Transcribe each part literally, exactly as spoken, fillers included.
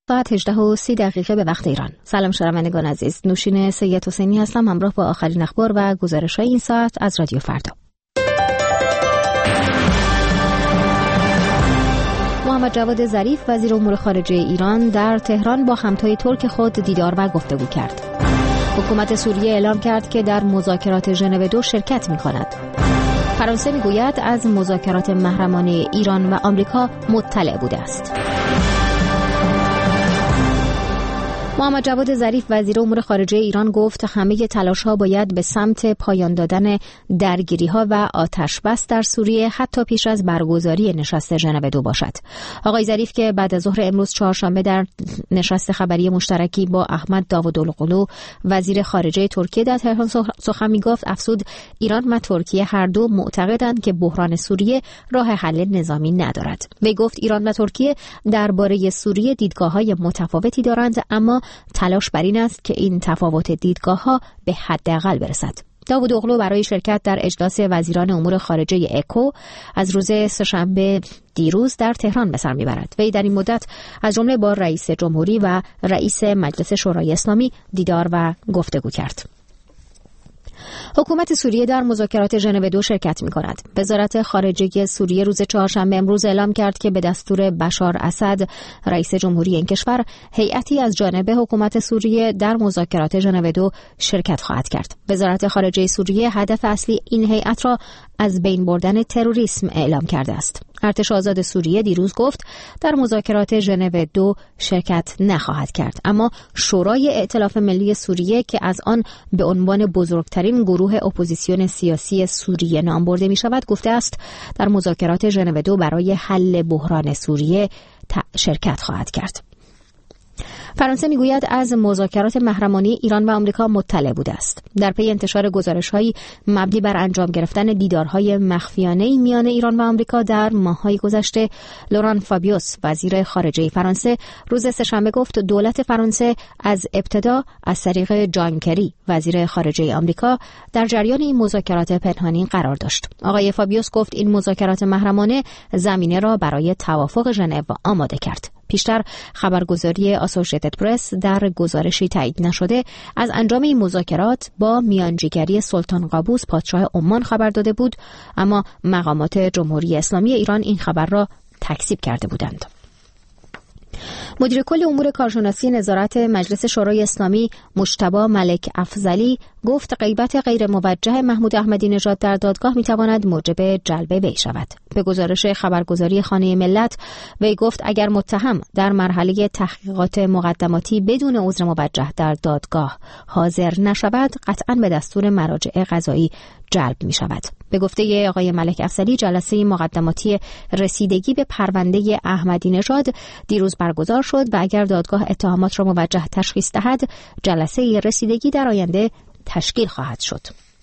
ساعت هجده و سی دقیقه به وقت ایران. سلام شنوندگان عزیز، نوشین سید حسینی هستم همراه با آخرین اخبار و گزارش‌های این ساعت از رادیو فردا. محمد جواد ظریف وزیر امور خارجه ایران در تهران با همتای ترک خود دیدار و گفتگو کرد. حکومت سوریه اعلام کرد که در مذاکرات ژنو دو شرکت می‌کند. فرانسه میگوید از مذاکرات محرمانه ایران و آمریکا مطلع بوده است. محمد جواد ظریف وزیر امور خارجه ایران گفت همه تلاش‌ها باید به سمت پایان دادن درگیری‌ها و آتش بس در سوریه حتی پیش از برگزاری نشست ژنو دو باشد. آقای ظریف که بعد از ظهر امروز چهارشنبه در نشست خبری مشترکی با احمد داوودوغلو وزیر خارجه ترکیه در تهران سخن می‌گفت، افزود ایران و ترکیه هر دو معتقدند که بحران سوریه راه حل نظامی ندارد. وی گفت ایران و ترکیه درباره سوریه دیدگاه‌های متفاوتی دارند، اما تلاش بر این است که این تفاوت دیدگاه‌ها به حداقل برسد. داوودوغلو برای شرکت در اجلاس وزیران امور خارجه اکو از روز سه‌شنبه دیروز در تهران به سر میبرد. وی در این مدت از جمله با رئیس جمهوری و رئیس مجلس شورای اسلامی دیدار و گفتگو کرد. حکومت سوریه در مذاکرات ژنو دو شرکت می‌کند. وزارت خارجه سوریه روز چهارشنبه امروز اعلام کرد که به دستور بشار اسد رئیس جمهوری این کشور هیئتی از جانب حکومت سوریه در مذاکرات ژنو دو شرکت خواهد کرد. وزارت خارجه سوریه هدف اصلی این هیئت را از بین بردن تروریسم اعلام کرده است. ارتش آزاد سوریه دیروز گفت در مذاکرات ژنو دو شرکت نخواهد کرد، اما شورای ائتلاف ملی سوریه که از آن به عنوان بزرگترین گروه اپوزیسیون سیاسی سوریه نام برده می شود گفته است در مذاکرات ژنو دو برای حل بحران سوریه شرکت خواهد کرد. فرانسه میگوید از مذاکرات محرمانه ایران و آمریکا مطلع بوده است. در پی انتشار گزارش‌هایی مبنی بر انجام گرفتن دیدارهای مخفیانه میان ایران و آمریکا در ماه‌های گذشته، لوران فابیوس وزیر خارجه فرانسه روز سه‌شنبه گفت دولت فرانسه از ابتدا از طریق جان کری وزیر خارجه آمریکا در جریان این مذاکرات پنهانی قرار داشت. آقای فابیوس گفت این مذاکرات محرمانه زمینه را برای توافق ژنو آماده کرد. پیشتر خبرگزاری آسوشیتد پرس در گزارشی تایید نشده از انجام این مذاکرات با میانجیگری سلطان قابوس پادشاه عمان خبر داده بود، اما مقامات جمهوری اسلامی ایران این خبر را تکذیب کرده بودند. مدیر کل امور کارشناسی نظارت مجلس شورای اسلامی مجتبی ملک افضلی گفت غیبت غیر موجه محمود احمدی نژاد در دادگاه میتواند موجب جلب وی شود. به گزارش خبرگزاری خانه ملت وی گفت اگر متهم در مرحله تحقیقات مقدماتی بدون عذر موجه در دادگاه حاضر نشود قطعاً به دستور مراجع قضایی جلب می شود. به گفته آقای ملک افضلی جلسه مقدماتی رسیدگی به پرونده احمدی نژاد دیروز برگزار شد و اگر دادگاه اتهامات را موجه تشخیص دهد جلسه رسیدگی در آینده تشکیل خواهد شد.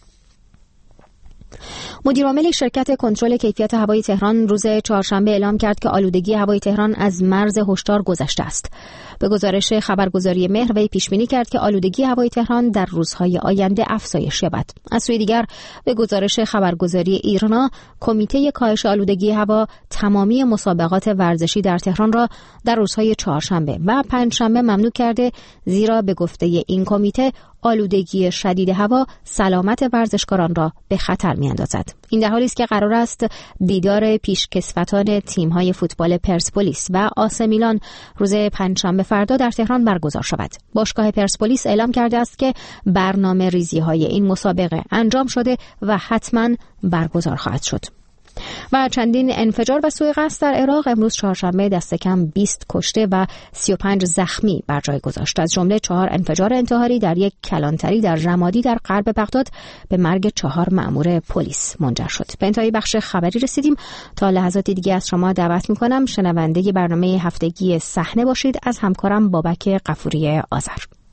مدیرعامل شرکت کنترل کیفیت هوای تهران روز چهارشنبه اعلام کرد که آلودگی هوای تهران از مرز هشدار گذشته است. به گزارش خبرگزاری مهر وی پیش بینی کرد که آلودگی هوای تهران در روزهای آینده افزایش یابد. از سوی دیگر به گزارش خبرگزاری ایرنا کمیته کاهش آلودگی هوا تمامی مسابقات ورزشی در تهران را در روزهای چهارشنبه و پنجشنبه ممنوع کرده، زیرا به گفته این کمیته آلودگی شدید هوا سلامت ورزشکاران را به خطر می‌اندازد. این در حالی است که قرار است دیدار پیشکسوتان تیم‌های فوتبال پرسپولیس و آسه میلان روز پنجشنبه فردا در تهران برگزار شود. باشگاه پرسپولیس اعلام کرده است که برنامه ریزی‌های این مسابقه انجام شده و حتماً برگزار خواهد شد. و چندین انفجار و سوء قصد در عراق امروز چهارشنبه دست کم بیست کشته و سی و پنج زخمی بر جای گذاشت. از جمله چهار انفجار انتحاری در یک کلانتری در رمادی در غرب بغداد به مرگ چهار مأمور پلیس منجر شد. به انتهای بخش خبری رسیدیم. تا لحظات دیگه از شما دعوت می‌کنم شنونده برنامه هفتگی صحنه باشید از همکارم بابک غفوری آذر.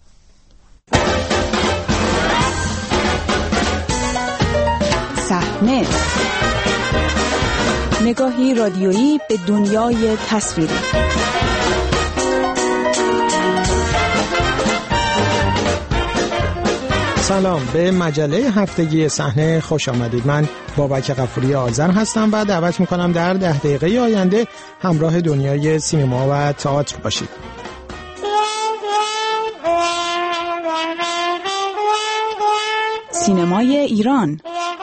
صحنه، نگاهی رادیویی به دنیای تصویری. سلام، به مجله هفتگی صحنه خوش آمدید. من بابک غفوری آذر هستم و دعوت میکنم در ده دقیقه آینده همراه دنیای سینما و تئاتر باشید. سینمای ایران.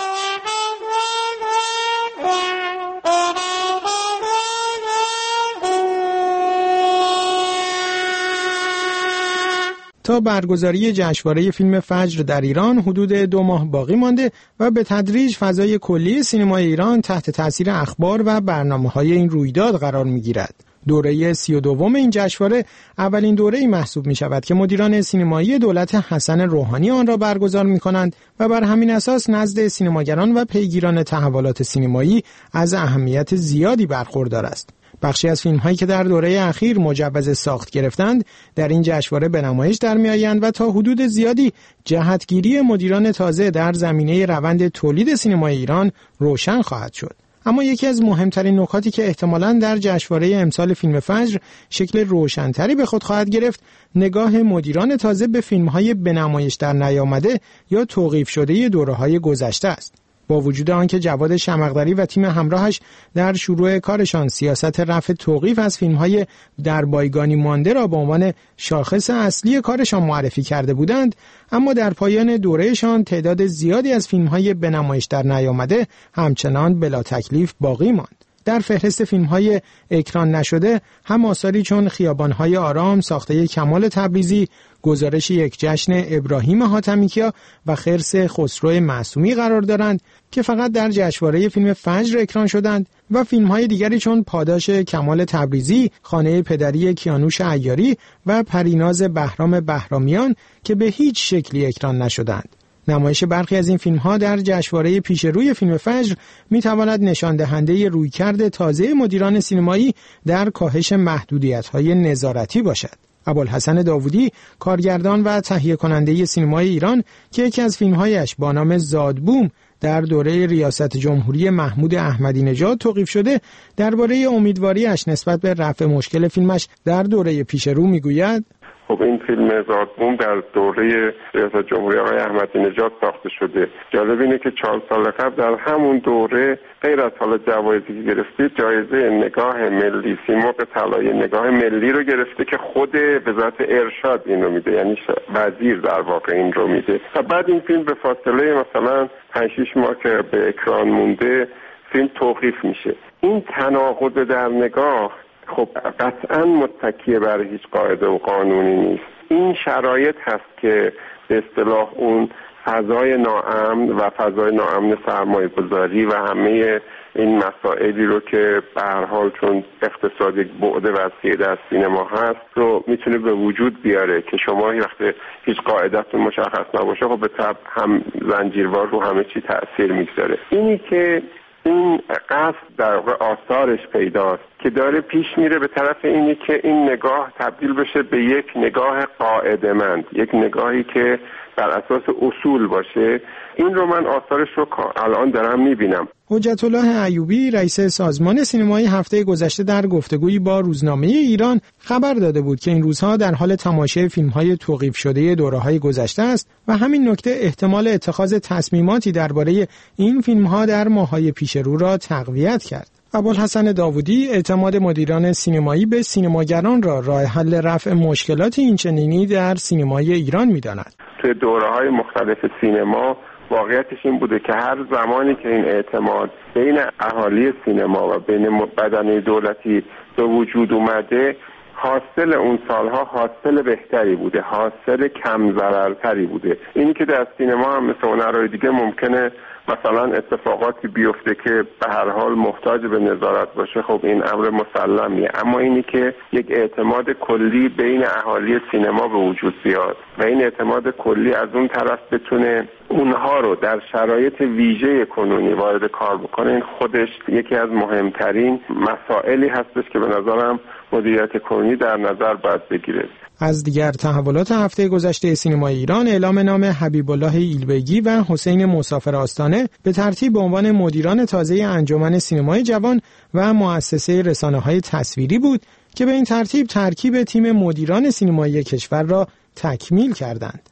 تا برگزاری جشنواره فیلم فجر در ایران حدود دو ماه باقی مانده و به تدریج فضای کلی سینمای ایران تحت تاثیر اخبار و برنامه‌های این رویداد قرار می‌گیرد. دوره سی و دوم این جشنواره اولین دوره‌ای محسوب می‌شود که مدیران سینمایی دولت حسن روحانی آن را برگزار می‌کنند و بر همین اساس نزد سینماگران و پیگیران تحولات سینمایی از اهمیت زیادی برخوردار است. بخشی از فیلم‌هایی که در دوره اخیر مجوز ساخت گرفتند در این جشنواره به نمایش در می‌آیند و تا حدود زیادی جهتگیری مدیران تازه در زمینه روند تولید سینمای ایران روشن خواهد شد. اما یکی از مهمترین نکاتی که احتمالاً در جشنواره امسال فیلم فجر شکل روشن‌تری به خود خواهد گرفت، نگاه مدیران تازه به فیلم‌های به نمایش در نیامده یا توقیف شده دوره‌های گذشته است. با وجود آنکه جواد شمقدری و تیم همراهش در شروع کارشان سیاست رفع توقیف از فیلم‌های در بایگانی مانده را به عنوان شاخص اصلی کارشان معرفی کرده بودند، اما در پایان دورهشان تعداد زیادی از فیلم‌های به نمایش در نیامده همچنان بلا تکلیف باقی ماند. در فهرست فیلم‌های اکران نشده هم آثاری چون خیابان‌های آرام ساخته کمال تبریزی، گزارش یک جشن ابراهیم حاتمیکیا و خرس خسرو معصومی قرار دارند که فقط در جشنواره فیلم فجر اکران شدند و فیلم‌های دیگری چون پاداش کمال تبریزی، خانه پدری کیانوش عیاری و پریناز بهرام بهرامیان که به هیچ شکلی اکران نشدند. نمایش برخی از این فیلم‌ها در جشنواره پیش روی فیلم فجر می‌تواند نشان دهنده رویکرد تازه مدیران سینمایی در کاهش محدودیت‌های نظارتی باشد. ابوالحسن داوودی، کارگردان و تهیه کننده سینمای ایران که یکی از فیلم‌هایش با نام زادبوم در دوره ریاست جمهوری محمود احمدی نژاد توقیف شده، درباره امیدواریش نسبت به رفع مشکل فیلمش در دوره پیش رو می‌گوید: خب این فیلم زادبوم در دوره ریاست جمهوری آقای احمدی نژاد ساخته شده. جالب اینه که چهار سال قبل در همون دوره غیر از حالا جوایزی که گرفته، جایزه نگاه ملی سیمرغ طلایی نگاه ملی رو گرفته که خود وزارت ارشاد این رو میده، یعنی وزیر در واقع این رو میده. و بعد این فیلم به فاصله مثلا پنج شش ماه که به اکران مونده فیلم توقیف میشه. این تناقض در نگاه خب قطعا متکی بر هیچ قاعده و قانونی نیست. این شرایط هست که به اصطلاح اون فضای ناامن و فضای ناامن سرمایه گذاری و همه این مسائلی رو که به هر حال چون اقتصاد یک بعد وسیع در سینما هست رو میتونه به وجود بیاره که شما وقتی هیچ قاعدتون مشخص نباشه خب به طب هم زنجیروار رو همه چی تأثیر میگذاره. اینی که این قصد در آثارش پیداست که داره پیش میره به طرف اینی که این نگاه تبدیل بشه به یک نگاه قاعده‌مند، یک نگاهی که بر اساس اصول باشه. این رو من آثارش رو الان دارم میبینم. حجت الله ایوبی، رئیس سازمان سینمایی، هفته گذشته در گفتگویی با روزنامه ایران خبر داده بود که این روزها در حال تماشای فیلم‌های توقیف شده دوره‌های گذشته است و همین نکته احتمال اتخاذ تصمیماتی درباره این فیلم‌ها در ماه‌های پیش رو را تقویت کرد. ابوالحسن داوودی اعتماد مدیران سینمایی به سینماگران را راه حل رفع مشکلات اینچنینی در سینمای ایران می‌داند. توی دوره‌های مختلف سینما واقعیتش این بوده که هر زمانی که این اعتماد بین اهالی سینما و بین بدنه دولتی به وجود اومده، حاصل اون سالها حاصل بهتری بوده، حاصل کم ضررتری بوده. اینی که در سینما هم مثل هنرهای دیگه ممکنه مثلا اتفاقاتی بیفته که به هر حال محتاج به نظارت باشه، خب این امر مسلمیه، اما اینی که یک اعتماد کلی بین اهالی سینما به وجود بیاد و این اعتماد کلی از اون طرف بتونه اونها رو در شرایط ویژه کنونی وارد کار بکنه، این خودش یکی از مهمترین مسائلی هستش که به نظرم مدیریت کنونی در نظر باید بگیره. از دیگر تحولات هفته گذشته سینمای ایران، اعلام نام حبیب الله ایلبگی و حسین مسافر آستانه به ترتیب به عنوان مدیران تازه انجمن سینمای جوان و مؤسسه رسانه‌های تصویری بود که به این ترتیب ترکیب تیم مدیران سینمایی کشور را تکمیل کردند.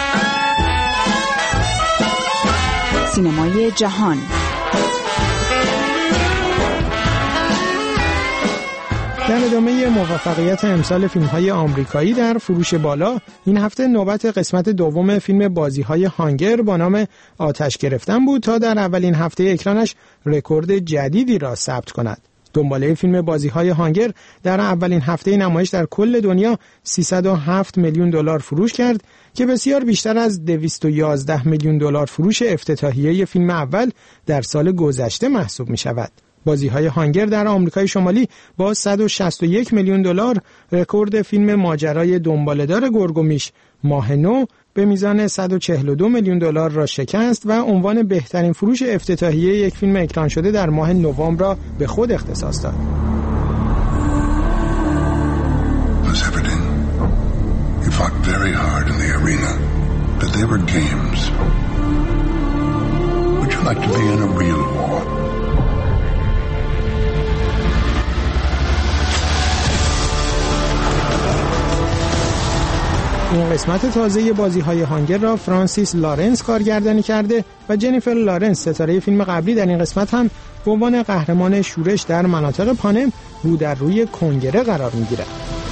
سینمای جهان. در ادامه موفقیت امسال فیلم‌های آمریکایی در فروش بالا، این هفته نوبت قسمت دوم فیلم بازی‌های هانگر با نام آتش گرفتن بود تا در اولین هفته اکرانش رکورد جدیدی را ثبت کند. دنباله فیلم بازی‌های هانگر در اولین هفته نمایش در کل دنیا سیصد و هفت میلیون دلار فروش کرد که بسیار بیشتر از دویست و یازده میلیون دلار فروش افتتاحیه فیلم اول در سال گذشته محسوب می‌شود. بازی‌های هانگر در آمریکای شمالی با صد و شصت و یک میلیون دلار رکورد فیلم ماجرای دنباله‌دار گرگ و میش ماه نو به میزان صد و چهل و دو میلیون دلار را شکست و عنوان بهترین فروش افتتاحیه یک فیلم اکران شده در ماه نوامبر را به خود اختصاص داد. این قسمت تازه بازی‌های هانگر را فرانسیس لارنس کارگردانی کرده و جنیفر لارنس ستاره فیلم قبلی در این قسمت هم به عنوان قهرمان شورش در مناطق پانم رو در روی کنگره قرار می‌گیرد.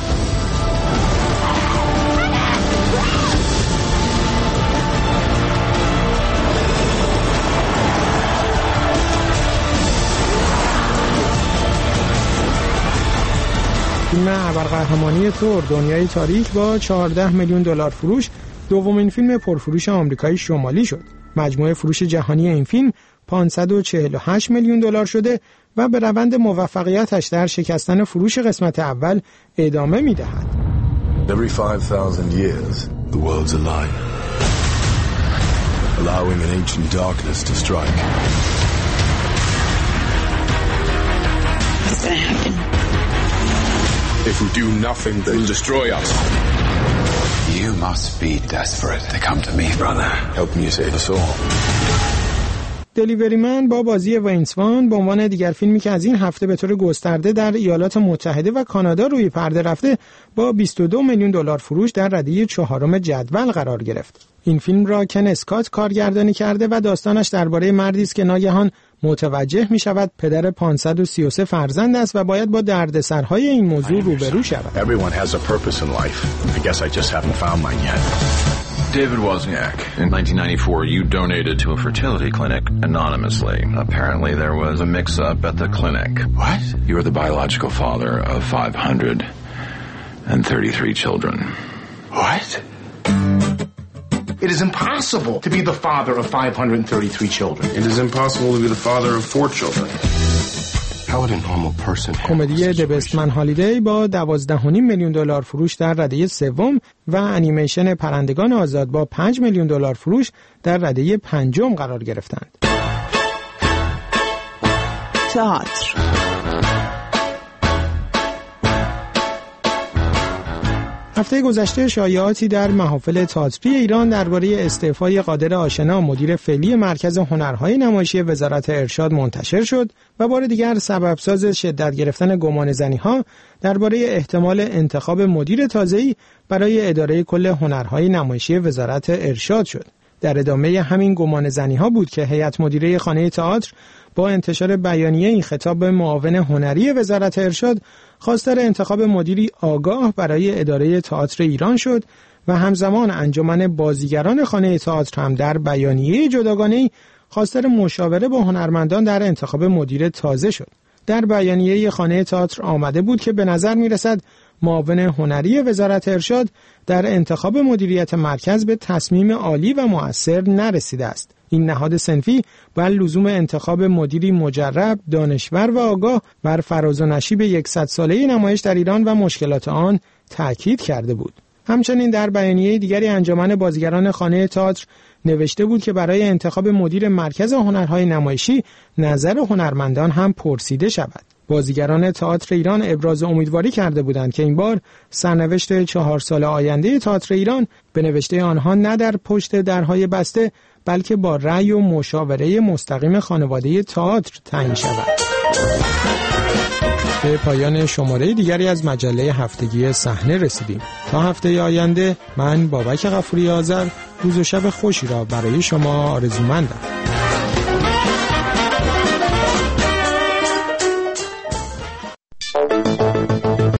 فیلم ابرقهرمانی تور دنیای تاریک با چهارده میلیون دلار فروش دومین فیلم پرفروش آمریکایی شمالی شد. مجموع فروش جهانی این فیلم پانصد و چهل و هشت میلیون دلار شده و به روند موفقیتش در شکستن فروش قسمت اول ادامه می‌دهد. Every five thousand years the world's alive, allowing an ancient darkness to strike. What's going to happen? If we do nothing, they'll destroy us. You must be desperate to come to me, brother. Help me save us all. دلیوری من با بازی وینس وان به عنوان دیگر فیلمی که از این هفته به طور گسترده در ایالات متحده و کانادا روی پرده رفته با بیست و دو میلیون دلار فروش در رده چهارم جدول قرار گرفت. این فیلم را کن اسکات کارگردانی کرده و داستانش درباره مردی است که ناگهان متوجه می شود پدر پانصد و سی و سه فرزند است و باید با دردسرهای این موضوع روبرو شود. Everyone has a purpose in life. I guess I just haven't found mine yet. David Wozniak, in nineteen ninety-four, you donated to a fertility clinic anonymously. Apparently there was a mix-up at the clinic. What? You are the biological father of five hundred thirty-three children. What? It is impossible to be the father of five hundred thirty-three children. It is impossible to be the father of four children. How would a normal person handle کمدی د بستمن هالیدی با دوازده و نیم میلیون دلار فروش در رده سوم و انیمیشن پرندگان آزاد با پنج میلیون دلار فروش در رده پنجم قرار گرفتند. تئاتر. هفته گذشته شایعاتی در محافل تئاتری ایران درباره استعفای قادر آشنا مدیر فعلی مرکز هنرهای نمایشی وزارت ارشاد منتشر شد و بار دیگر سببساز شدت گرفتن گمانه‌زنی‌ها درباره احتمال انتخاب مدیر تازه‌ای برای اداره کل هنرهای نمایشی وزارت ارشاد شد. در ادامه همین گمانه‌زنی‌ها بود که هیئت مدیره خانه تئاتر با انتشار بیانیه این خطاب به معاون هنری وزارت ارشاد خواستار انتخاب مدیری آگاه برای اداره تئاتر ایران شد و همزمان انجمن بازیگران خانه تئاتر هم در بیانیه جداگانه‌ای خواستار مشاوره با هنرمندان در انتخاب مدیر تازه شد. در بیانیه خانه تئاتر آمده بود که به نظر می‌رسد معاون هنری وزارت ارشاد در انتخاب مدیریت مرکز به تصمیم عالی و مؤثر نرسیده است. این نهاد صنفی بر لزوم انتخاب مدیری مجرب، دانشور و آگاه بر فراز و نشیب صد ساله نمایش در ایران و مشکلات آن تأکید کرده بود. همچنین در بیانیه دیگری انجمن بازیگران خانه تئاتر نوشته بود که برای انتخاب مدیر مرکز هنرهای نمایشی نظر هنرمندان هم پرسیده شود. بازیگران تئاتر ایران ابراز امیدواری کرده بودند که این بار سرنوشت چهار سال آینده تئاتر ایران به نوشته آنها نه در پشت درهای بسته بلکه با رأی و مشاوره مستقیم خانواده تئاتر تعیین شود. به پایان شماره دیگری از مجله هفتگی صحنه رسیدیم. تا هفته آینده من بابک غفوری آذر روز و شب خوشی را برای شما آرزومندم.